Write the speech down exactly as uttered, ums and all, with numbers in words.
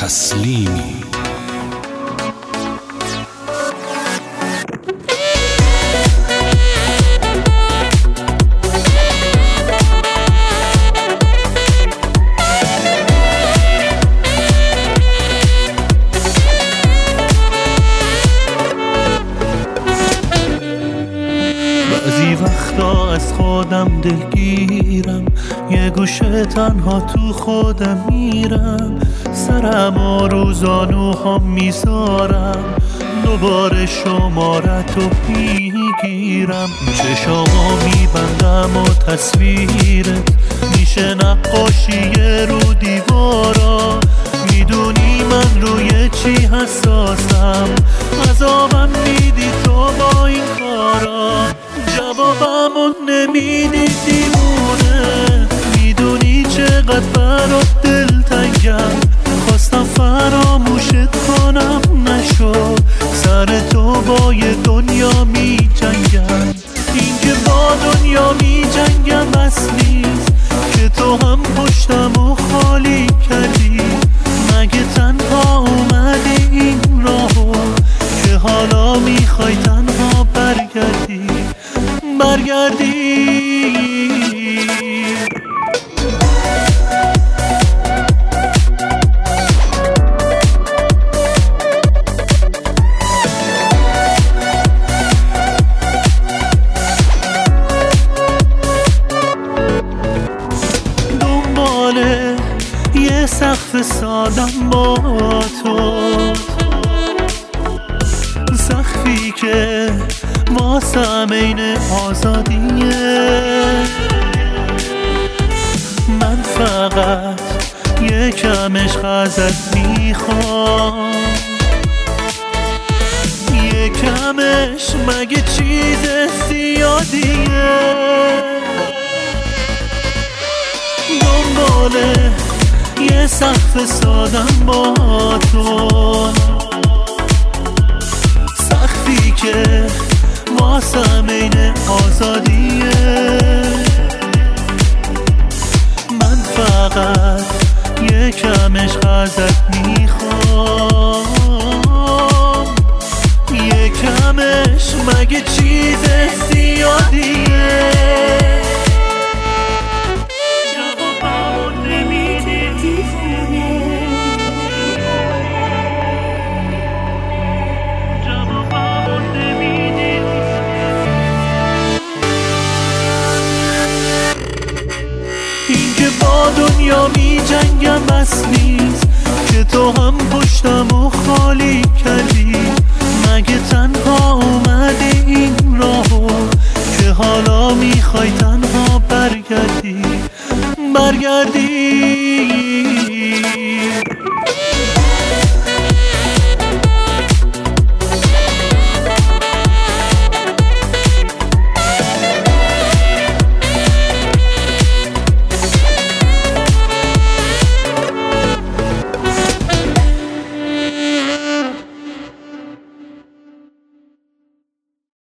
تسلیمی. بعضی وقتا از خودم دلگیرم، یه گوشه تنها تو خودم میرم، سرم و روزانوها میذارم، دوباره شمارتو میگیرم، چشامو میبندم و تصویرت میشه نقاشی رو دیوارا، میدونی من روی چی حساسم، عذابم میدی تو با این کارا، جوابمو نمیدی دیوونه، میدونی چقدر برات دلتنگم، خواستم فراموشت کنم نشد، سر تو با یه دنیا می جنگم، این که با دنیا می جنگم بس نیست که تو هم پشتمو خالی کردی، مگه تنها اومدی این راهو که حالا میخوای تنها برگردی برگردی دنباله یه سقف سادم با تو، سقفی که واسم عین آزادیه، من فقط یه کم عشق ازت میخوام، یه کم عشق مگه چیز زیادیه، دنباله یه سقف سادم با تو، سقفی که واسم عین آزادیه، من فقط یه کم عشق ازت میخوام، یه کم عشق مگه چیز زیادیه، با دنیا می جنگم بس نیست که تو هم پشتمو خالی کردی، مگه تنها اومدی این راهو که حالا میخوای تنها برگردی برگردی